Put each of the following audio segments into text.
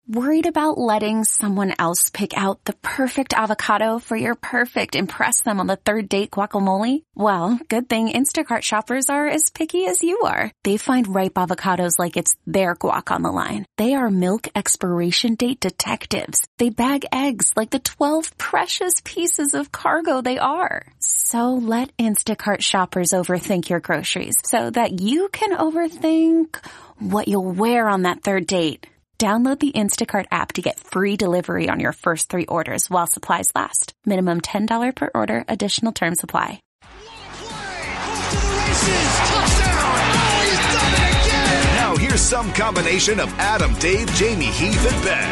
Worried about letting someone else pick out the perfect avocado for your perfect impress them on the third date guacamole? Well, good thing Instacart shoppers are as picky as you are. They find ripe avocados like it's their guac on the line. They are milk expiration date detectives. They bag eggs like the 12 precious pieces of cargo they are. So let Instacart shoppers overthink your groceries so that you can overthink what you'll wear on that third date. Download the Instacart app to get free delivery on your first 3 orders while supplies last. Minimum $10 per order. Additional terms apply. Now here's some combination of Adam, Dave, Jamie, Heath, and Ben.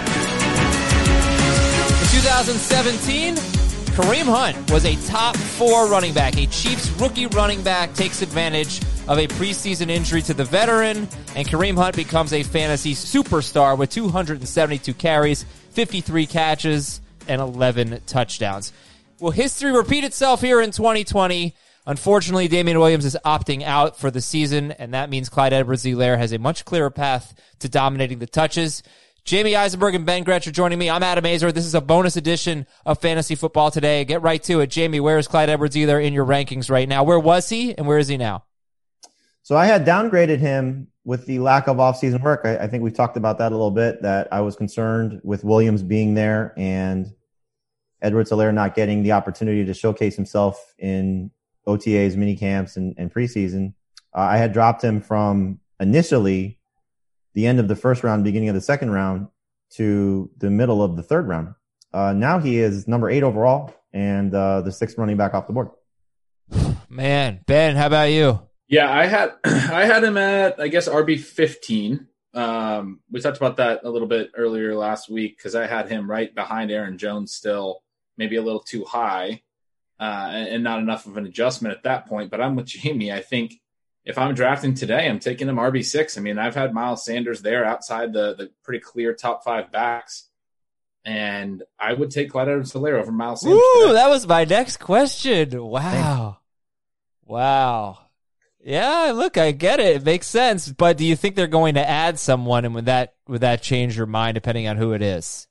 In 2017, Kareem Hunt was a top 4 running back. A Chiefs rookie running back takes advantage of a preseason injury to the veteran, and Kareem Hunt becomes a fantasy superstar with 272 carries, 53 catches, and 11 touchdowns. Will history repeat itself here in 2020? Unfortunately, Damian Williams is opting out for the season, and that means Clyde Edwards-Helaire has a much clearer path to dominating the touches. Jamie Eisenberg and Ben Gretsch are joining me. I'm Adam Azar. This is a bonus edition of Fantasy Football Today. Get right to it. Jamie, where is Clyde Edwards-Helaire in your rankings right now? Where was he, and where is he now? So I had downgraded him with the lack of offseason work. I think we've talked about that a little bit, that I was concerned with Williams being there and Edwards-Helaire not getting the opportunity to showcase himself in OTAs, mini camps, and preseason. I had dropped him from initially the end of the first round, beginning of the second round, to the middle of the third round. Now he is number 8 overall and the 6th running back off the board. Man, Ben, how about you? Yeah, I had him at, I guess, RB 15. We talked about that a little bit earlier last week because I had him right behind Aaron Jones still, maybe a little too high and not enough of an adjustment at that point. But I'm with Jamie. I think if I'm drafting today, I'm taking him RB 6. I mean, I've had Miles Sanders there outside the pretty clear top 5 backs. And I would take Clyde Edwards-Helaire over Miles Sanders. Ooh, that was my next question. Wow. Wow. Yeah, look, I get it. It makes sense. But do you think they're going to add someone, and would that change your mind depending on who it is?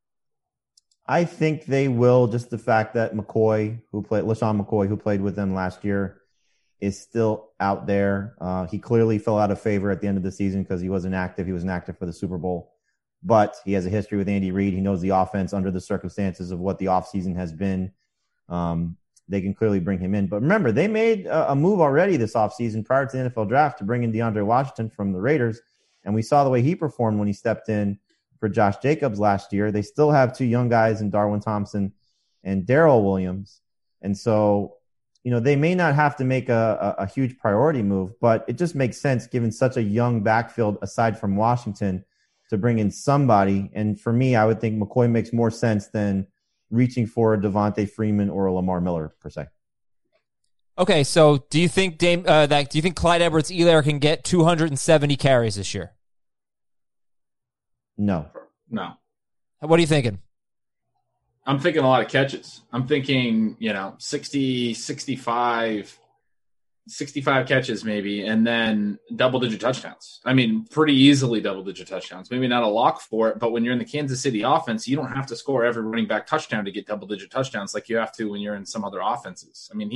I think they will. Just the fact that LaShawn McCoy, who played with them last year, is still out there. He clearly fell out of favor at the end of the season because he wasn't active. He wasn't active for the Super Bowl. But he has a history with Andy Reid. He knows the offense under the circumstances of what the offseason has been. They can clearly bring him in. But remember, they made a move already this offseason prior to the NFL draft to bring in DeAndre Washington from the Raiders. And we saw the way he performed when he stepped in for Josh Jacobs last year. They still have 2 young guys in Darwin Thompson and Darrell Williams. And so, they may not have to make a huge priority move, but it just makes sense given such a young backfield aside from Washington to bring in somebody. And for me, I would think McCoy makes more sense than reaching for a Devontae Freeman or a Lamar Miller per se. Okay, so do you think Clyde Edwards-Helaire can get 270 carries this year? No. What are you thinking? I'm thinking a lot of catches. I'm thinking, 60, 65 catches maybe, and then double-digit touchdowns. I mean, pretty easily double-digit touchdowns. Maybe not a lock for it, but when you're in the Kansas City offense, you don't have to score every running back touchdown to get double-digit touchdowns like you have to when you're in some other offenses. I mean,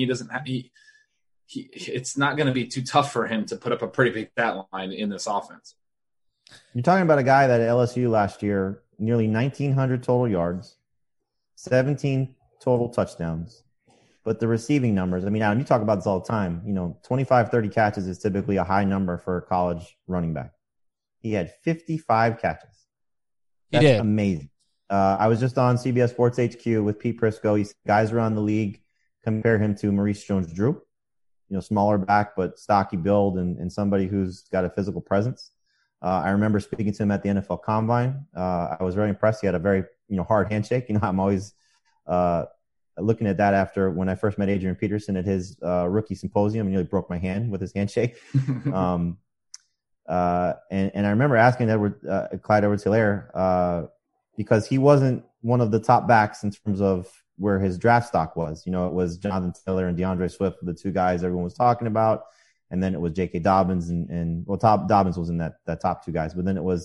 it's not going to be too tough for him to put up a pretty big stat line in this offense. You're talking about a guy that at LSU last year, nearly 1,900 total yards, 17 total touchdowns. But the receiving numbers, I mean, Adam, you talk about this all the time. 25, 30 catches is typically a high number for a college running back. He had 55 catches. That's he did. Amazing. I was just on CBS Sports HQ with Pete Prisco. He said guys around the league compare him to Maurice Jones-Drew. Smaller back, but stocky build and somebody who's got a physical presence. I remember speaking to him at the NFL Combine. I was very impressed. He had a very, hard handshake. I'm always looking at that after when I first met Adrian Peterson at his rookie symposium and nearly broke my hand with his handshake. And I remember asking Clyde Edwards-Helaire because he wasn't one of the top backs in terms of where his draft stock was. It was Jonathan Taylor and DeAndre Swift, the 2 guys everyone was talking about. And then it was J.K. Dobbins and Dobbins was in that top 2 guys. But then it was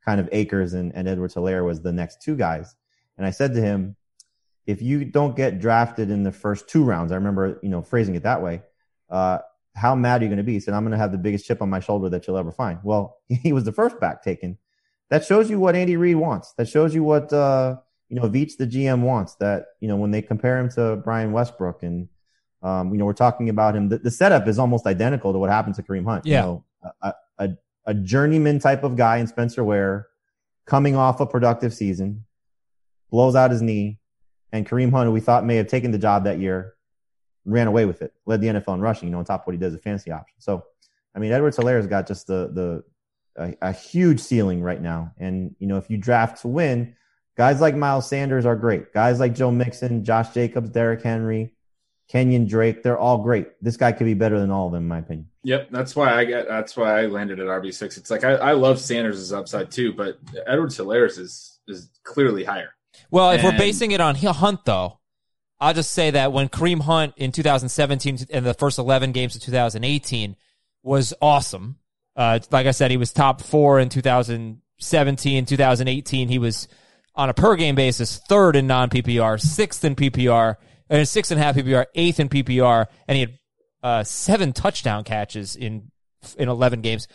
kind of Akers and Edwards-Helaire was the next two guys. And I said to him, if you don't get drafted in the first 2 rounds, I remember, phrasing it that way, how mad are you going to be? He said, I'm going to have the biggest chip on my shoulder that you'll ever find. Well, he was the first back taken. That shows you what Andy Reid wants. That shows you what, Veach, the GM, wants. That, when they compare him to Brian Westbrook and, we're talking about him, the setup is almost identical to what happened to Kareem Hunt. Yeah. A journeyman type of guy in Spencer Ware coming off a productive season, blows out his knee, and Kareem Hunt, who we thought may have taken the job that year, ran away with it, led the NFL in rushing, on top of what he does at fantasy option. So, Edwards-Helaire's got just a huge ceiling right now. And, if you draft to win, guys like Miles Sanders are great. Guys like Joe Mixon, Josh Jacobs, Derrick Henry, Kenyon Drake, they're all great. This guy could be better than all of them, in my opinion. Yep, that's why I landed at RB6. It's like I love Sanders' upside too, but Edwards-Helaire's is clearly higher. Well, if we're basing it on Hunt, though, I'll just say that when Kareem Hunt in 2017 and the first 11 games of 2018 was awesome. Like I said, he was top 4 in 2017. 2018, he was on a per-game basis 3rd in non-PPR, 6th in PPR, and 6.5 PPR, 8th in PPR, and he had 7 touchdown catches in 11 games.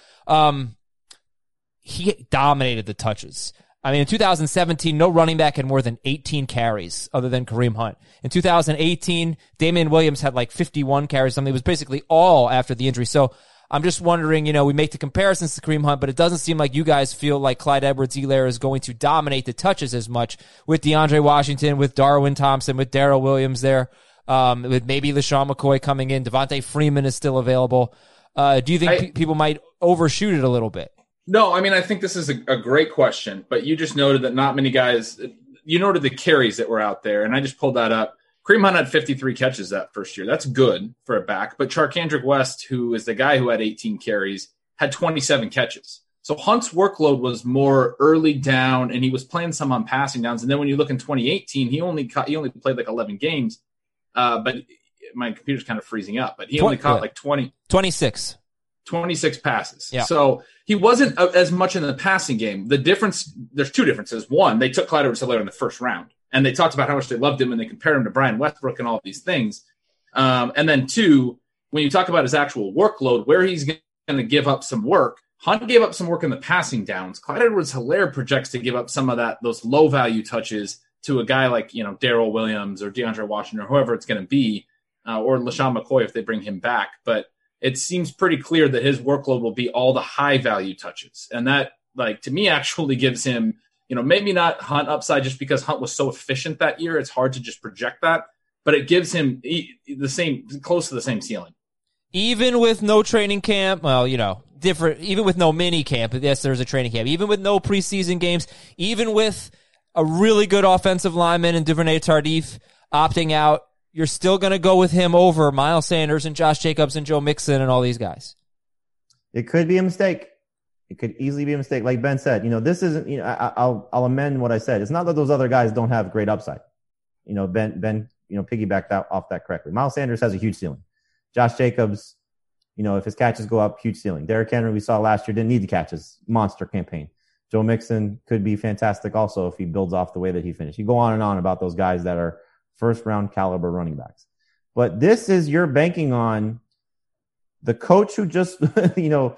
He dominated the touches. In 2017, no running back had more than 18 carries other than Kareem Hunt. In 2018, Damian Williams had like 51 carries, something. It was basically all after the injury. So I'm just wondering, we make the comparisons to Kareem Hunt, but it doesn't seem like you guys feel like Clyde Edwards-Helaire is going to dominate the touches as much with DeAndre Washington, with Darwin Thompson, with Darrell Williams there, with maybe LeSean McCoy coming in. Devontae Freeman is still available. Do you think people might overshoot it a little bit? No, I think this is a great question, but you just noted that not many guys, you noted the carries that were out there, and I just pulled that up. Kareem Hunt had 53 catches that first year. That's good for a back, but Charkandrick West, who is the guy who had 18 carries, had 27 catches. So Hunt's workload was more early down, and he was playing some on passing downs. And then when you look in 2018, he only played like 11 games, but my computer's kind of freezing up, but he only caught like 26 passes. Yeah. So he wasn't as much in the passing game. The difference, there's 2 differences. One, they took Clyde Edwards-Helaire in the first round, and they talked about how much they loved him, and they compared him to Brian Westbrook and all of these things. And then 2, when you talk about his actual workload, where he's going to give up some work, Hunt gave up some work in the passing downs. Clyde Edwards-Helaire projects to give up some of those low-value touches to a guy like, Darrell Williams or DeAndre Washington or whoever it's going to be, or LeSean McCoy if they bring him back. But it seems pretty clear that his workload will be all the high-value touches. And that, to me, actually gives him, maybe not Hunt upside just because Hunt was so efficient that year. It's hard to just project that. But it gives him close to the same ceiling. Even with no training camp, different. Even with no mini camp, yes, there's a training camp. Even with no preseason games, even with a really good offensive lineman and Duvernay Tardif opting out, you're still going to go with him over Miles Sanders and Josh Jacobs and Joe Mixon and all these guys. It could be a mistake. It could easily be a mistake. Like Ben said, this isn't, I'll amend what I said. It's not that those other guys don't have great upside. Ben, piggybacked off that correctly. Miles Sanders has a huge ceiling. Josh Jacobs, if his catches go up, huge ceiling. Derrick Henry, we saw last year, didn't need the catches. Monster campaign. Joe Mixon could be fantastic also if he builds off the way that he finished. You go on and on about those guys that are first round caliber running backs. But this is, you're banking on the coach who just, won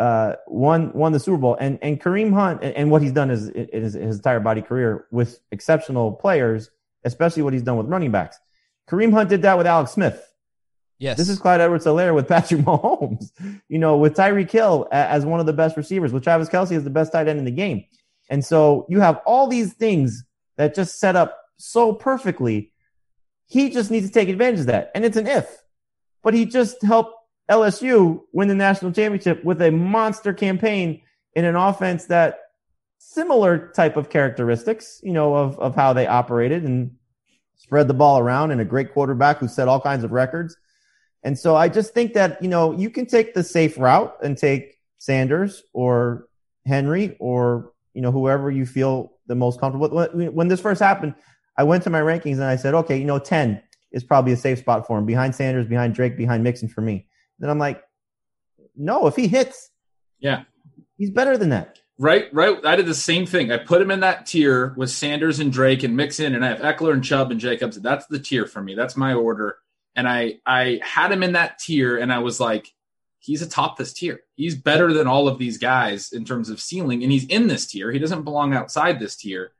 the Super Bowl, and Kareem Hunt and what he's done is his entire body career with exceptional players, especially what he's done with running backs. Kareem Hunt did that with Alex Smith. Yes. This is Clyde Edwards-Helaire with Patrick Mahomes, with Tyreek Hill as one of the best receivers, with Travis Kelce as the best tight end in the game. And so you have all these things that just set up so perfectly. He just needs to take advantage of that. And it's an if. But he just helped LSU win the national championship with a monster campaign in an offense that similar type of characteristics, of how they operated and spread the ball around, and a great quarterback who set all kinds of records. And so I just think that, you can take the safe route and take Sanders or Henry or, whoever you feel the most comfortable with. When this first happened, I went to my rankings and I said, okay, 10 is probably a safe spot for him, behind Sanders, behind Drake, behind Mixon for me. Then I'm like, no, if he hits, yeah, he's better than that. Right. I did the same thing. I put him in that tier with Sanders and Drake and Mixon, and I have Eckler and Chubb and Jacobs. That's the tier for me. That's my order. And I had him in that tier, and I was like, he's atop this tier. He's better than all of these guys in terms of ceiling, and he's in this tier. He doesn't belong outside this tier.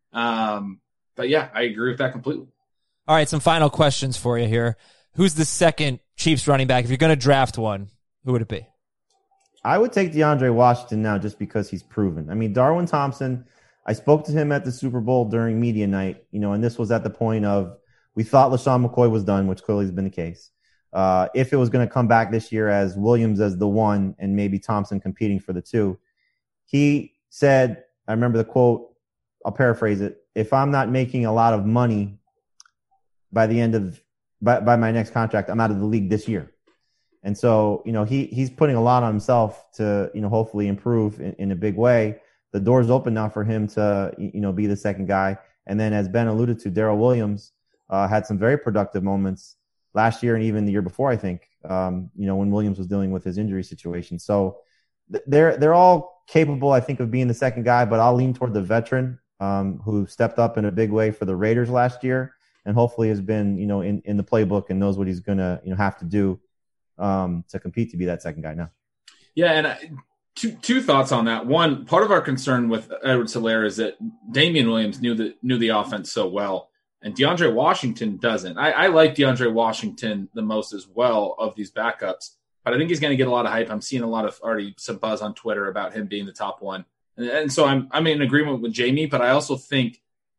But yeah, I agree with that completely. All right, some final questions for you here. Who's the second Chiefs running back? If you're going to draft one, who would it be? I would take DeAndre Washington now just because he's proven. I mean, Darwin Thompson, I spoke to him at the Super Bowl during media night, and this was at the point of we thought LaShawn McCoy was done, which clearly has been the case. If it was going to come back this year as Williams as the one and maybe Thompson competing for the two, he said, I remember the quote, I'll paraphrase it, if I'm not making a lot of money by the end of by my next contract, I'm out of the league this year. And so, he's putting a lot on himself to, hopefully improve in a big way. The door's open now for him to, be the second guy. And then as Ben alluded to, Darrell Williams had some very productive moments last year and even the year before, I think, when Williams was dealing with his injury situation. So they're all capable, I think, of being the second guy, but I'll lean toward the veteran who stepped up in a big way for the Raiders last year and hopefully has been, in the playbook and knows what he's going to, have to do to compete to be that second guy now. Yeah, and two thoughts on that. One, part of our concern with Edwards-Helaire is that Damian Williams knew the offense so well, and DeAndre Washington doesn't. I like DeAndre Washington the most as well of these backups, but I think he's going to get a lot of hype. I'm seeing a lot of already some buzz on Twitter about him being the top one, and so I'm in agreement with Jamie. But I also think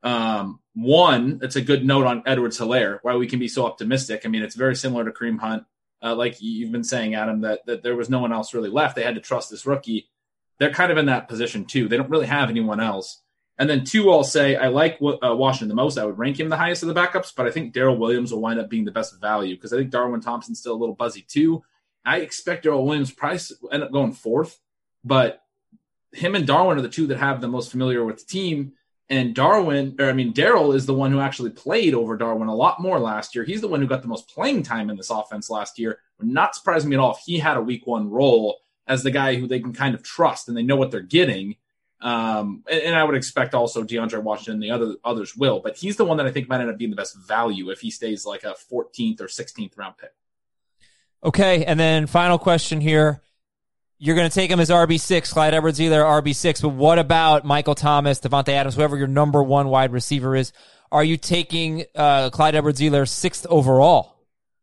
one, it's a good note on Edwards-Helaire why we can be so optimistic. I mean, it's very similar to Kareem Hunt. Like you've been saying, Adam, that there was no one else really left. They had to trust this rookie. They're kind of in that position too. They don't really have anyone else. And then two, I'll say I like Washington the most. I would rank him the highest of the backups, but I think Darrell Williams will wind up being the best value because I think Darwin Thompson's still a little buzzy too. I expect Darrell Williams price end up going fourth, but him and Darwin are the two that have the most familiar with the team. And Darrell is the one who actually played over Darwin a lot more last year. He's the one who got the most playing time in this offense last year. Not surprising me at all if he had a week one role as the guy who they can kind of trust and they know what they're getting. And I would expect also DeAndre Washington and the others will. But he's the one that I think might end up being the best value if he stays like a 14th or 16th round pick. Okay, and then final question here. You're going to take him as RB6, Clyde Edwards-Helaire RB6, but what about Michael Thomas, Davante Adams, whoever your number one wide receiver is? Are you taking Clyde Edwards-Helaire 6th overall?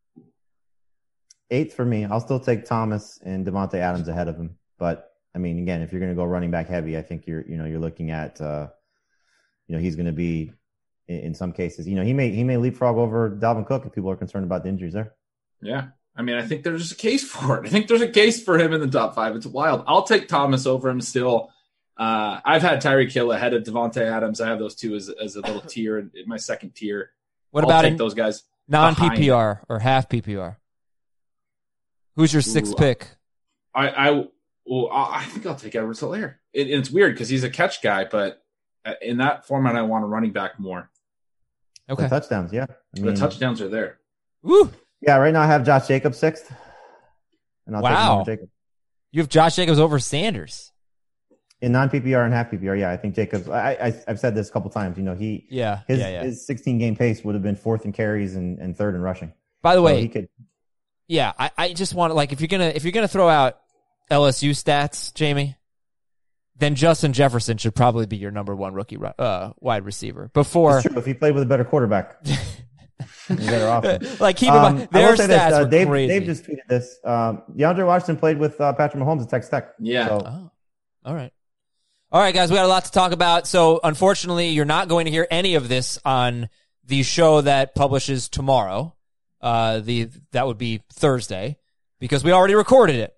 8th for me. I'll still take Thomas and Davante Adams ahead of him. But, I mean, again, if you're going to go running back heavy, I think you're looking at, he's going to be, in some cases, he may leapfrog over Dalvin Cook if people are concerned about the injuries there. Yeah. I mean, I think there's a case for it. I think there's a case for him in the top 5. It's wild. I'll take Thomas over him still. I've had Tyreek Hill ahead of Davante Adams. I have those two as a little tier in my second tier. What about those guys? Non-PPR or half PPR? Who's your 6th pick? I think I'll take Edwards-Helaire. It's weird because he's a catch guy, but in that format, I want a running back more. Okay. The touchdowns, yeah. The touchdowns are there. Woo! Yeah, right now I have Josh Jacobs 6th. And I'll take him over Jacobs. You have Josh Jacobs over Sanders. In non-PPR and half PPR, yeah. I think Jacobs, I've said this a couple times, his 16-game pace would have been 4th in carries and 3rd in rushing. By the way, he could. Yeah, I just want to, if you're gonna throw out LSU stats, Jamie, then Justin Jefferson should probably be your number one rookie wide receiver. Before, it's true, if he played with a better quarterback. Better offense. Keep in mind, their stats were crazy. Dave just tweeted this. DeAndre Washington played with Patrick Mahomes at Texas Tech. Yeah. So. All right, guys, we got a lot to talk about. So, unfortunately, you're not going to hear any of this on the show that publishes tomorrow. That would be Thursday because we already recorded it.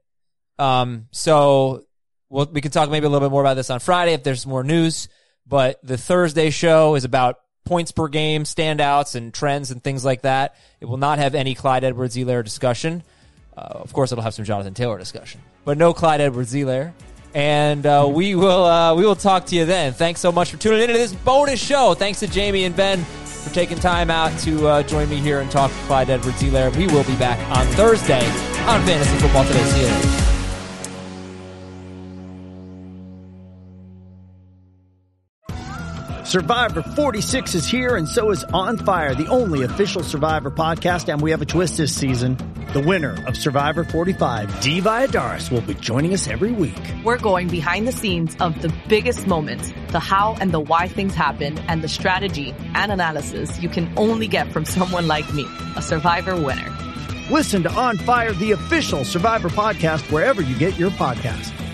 So we can talk maybe a little bit more about this on Friday if there's more news. But the Thursday show is about points per game, standouts, and trends and things like that. It will not have any Clyde Edwards-Helaire discussion. Of course, it'll have some Jonathan Taylor discussion, but no Clyde Edwards-Helaire. And we will talk to you then. Thanks so much for tuning into this bonus show. Thanks to Jamie and Ben for taking time out to join me here and talk to Clyde Edwards-Helaire. We will be back on Thursday on Fantasy Football Today. See you later. Survivor 46 is here, and so is On Fire, the only official Survivor podcast, and we have a twist this season. The winner of Survivor 45, Dee Valladares, will be joining us every week. We're going behind the scenes of the biggest moments, the how and the why things happen, and the strategy and analysis you can only get from someone like me, a Survivor winner. Listen to On Fire, the official Survivor podcast, wherever you get your podcasts.